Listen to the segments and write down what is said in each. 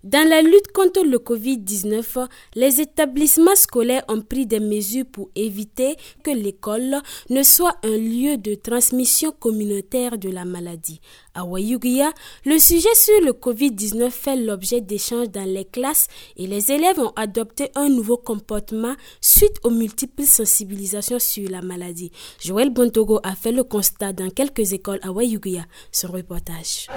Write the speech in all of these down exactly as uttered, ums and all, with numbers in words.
Dans la lutte contre le covid dix-neuf, les établissements scolaires ont pris des mesures pour éviter que l'école ne soit un lieu de transmission communautaire de la maladie. À Wayuguia, le sujet sur le covid dix-neuf fait l'objet d'échanges dans les classes et les élèves ont adopté un nouveau comportement suite aux multiples sensibilisations sur la maladie. Joël Bontogo a fait le constat dans quelques écoles à Wayuguia. Son reportage.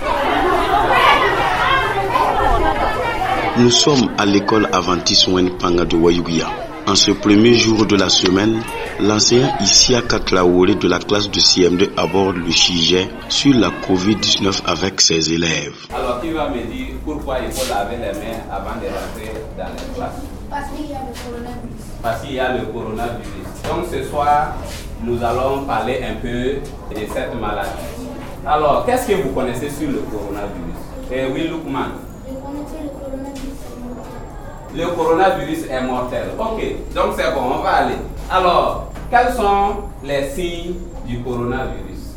Nous sommes à l'école Avantis Wen Panga de Wayuguia. En ce premier jour de la semaine, l'enseignant Isia Kaklaoure de la classe de C M deux aborde le sujet sur la covid dix-neuf avec ses élèves. Alors, qui va me dire pourquoi il faut laver les mains avant de rentrer dans les classes? Parce qu'il y a le coronavirus. Parce qu'il y a le coronavirus. Donc ce soir, nous allons parler un peu de cette maladie. Alors, qu'est-ce que vous connaissez sur le coronavirus? Eh oui, Lukman. Le coronavirus est mortel. Ok, donc c'est bon, on va aller. Alors, quels sont les signes du coronavirus?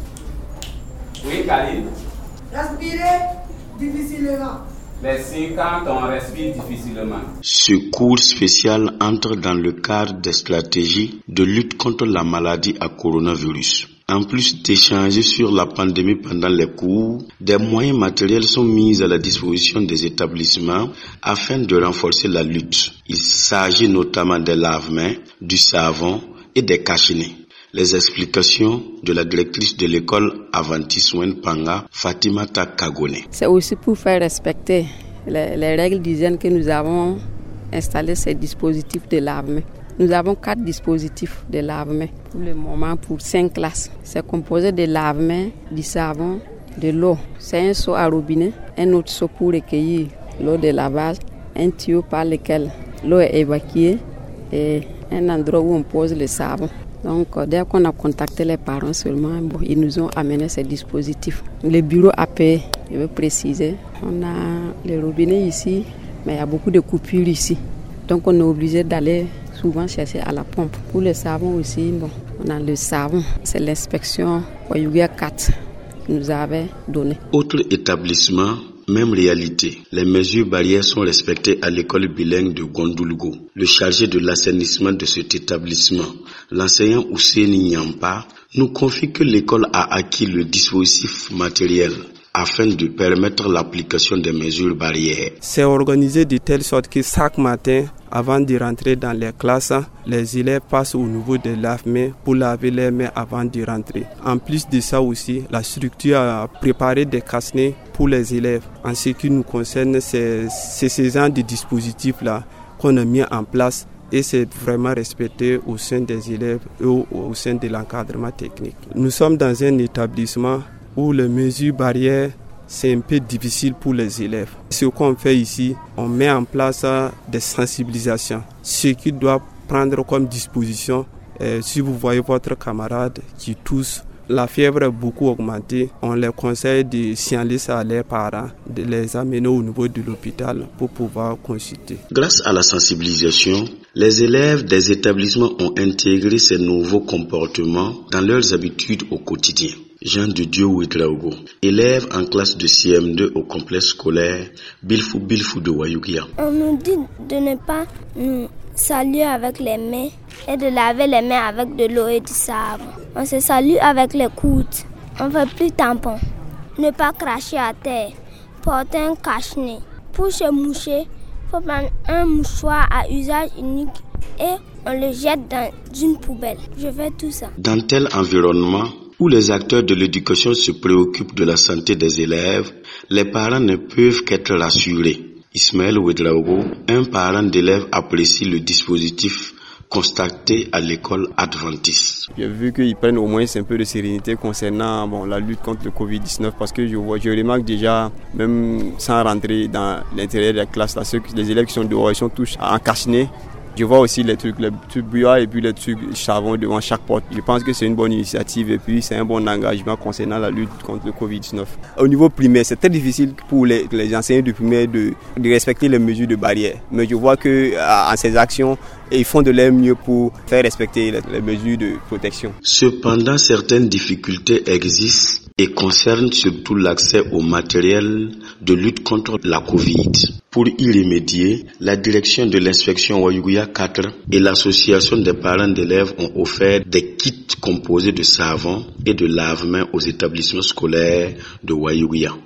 Oui, Khalid? Respirer difficilement. Les signes quand on respire difficilement. Ce cours spécial entre dans le cadre des stratégies de lutte contre la maladie à coronavirus. En plus d'échanger sur la pandémie pendant les cours, des moyens matériels sont mis à la disposition des établissements afin de renforcer la lutte. Il s'agit notamment des lave-mains, du savon et des cache-nez. Les explications de la directrice de l'école Avantis Wen Panga, Fatimata Kagone. C'est aussi pour faire respecter les, les règles d'hygiène que nous avons installé ces dispositifs de lave-mains. Nous avons quatre dispositifs de lave-mains pour le moment pour cinq classes. C'est composé de lave-mains, du savon, de l'eau. C'est un seau à robinet, un autre seau pour recueillir l'eau de lavage, un tuyau par lequel l'eau est évacuée et un endroit où on pose le savon. Donc, dès qu'on a contacté les parents seulement, bon, ils nous ont amené ces dispositifs. Le bureau A P, je veux préciser, on a le robinet ici, mais il y a beaucoup de coupures ici. Donc, on est obligé d'aller souvent chercher à la pompe. Pour le savon aussi, bon, on a le savon. C'est l'inspection Wayuguia quatre qui nous avait donné. Autre établissement, même réalité. Les mesures barrières sont respectées à l'école bilingue de Gondoulgo. Le chargé de l'assainissement de cet établissement, l'enseignant Ousseini Nyampa, nous confie que l'école a acquis le dispositif matériel afin de permettre l'application des mesures barrières. C'est organisé de telle sorte que chaque matin, avant de rentrer dans les classes, les élèves passent au niveau des lave-mains pour laver les mains avant de rentrer. En plus de ça aussi, la structure a préparé des casse-nez pour les élèves. En ce qui nous concerne, c'est, c'est ces genre de dispositifs-là qu'on a mis en place et c'est vraiment respecté au sein des élèves et au, au sein de l'encadrement technique. Nous sommes dans un établissement où les mesures barrières, c'est un peu difficile pour les élèves. Ce qu'on fait ici, on met en place des sensibilisations. Ce qu'ils doivent prendre comme disposition, euh, si vous voyez votre camarade qui tousse, la fièvre est beaucoup augmentée, on les conseille de signaler ça à leurs parents, de les amener au niveau de l'hôpital pour pouvoir consulter. Grâce à la sensibilisation, les élèves des établissements ont intégré ces nouveaux comportements dans leurs habitudes au quotidien. Jean de Dieu Ouidraogo, élève en classe de C M deux au complexe scolaire Bilfou Bilfou de Wayuguia. On nous dit de ne pas nous saluer avec les mains et de laver les mains avec de l'eau et du savon. On se salue avec les coudes. On ne fait plus tampon. Ne pas cracher à terre. Porter un cache-nez. Pour se moucher, il faut prendre un mouchoir à usage unique et on le jette dans une poubelle. Je fais tout ça. Dans tel environnement, où les acteurs de l'éducation se préoccupent de la santé des élèves, les parents ne peuvent qu'être rassurés. Ismaël Ouedraogo, un parent d'élève, apprécie le dispositif constaté à l'école Adventiste. J'ai vu qu'ils prennent au moins un peu de sérénité concernant bon, la lutte contre le covid dix-neuf parce que je, vois, je remarque déjà, même sans rentrer dans l'intérieur de la classe, là, ceux, les élèves qui sont dehors, ils sont tous en cache-nez. Je vois aussi les trucs, les trucs bouillards et puis les trucs savon devant chaque porte. Je pense que c'est une bonne initiative et puis c'est un bon engagement concernant la lutte contre le covid dix-neuf. Au niveau primaire, c'est très difficile pour les, les enseignants du primaire de, de respecter les mesures de barrière. Mais je vois qu'en ces actions, ils font de leur mieux pour faire respecter les, les mesures de protection. Cependant, certaines difficultés existent et concerne surtout l'accès au matériel de lutte contre la Covid. Pour y remédier, la direction de l'inspection Wayuguya quatre et l'association des parents d'élèves ont offert des kits composés de savon et de lave-mains aux établissements scolaires de Wayuguya.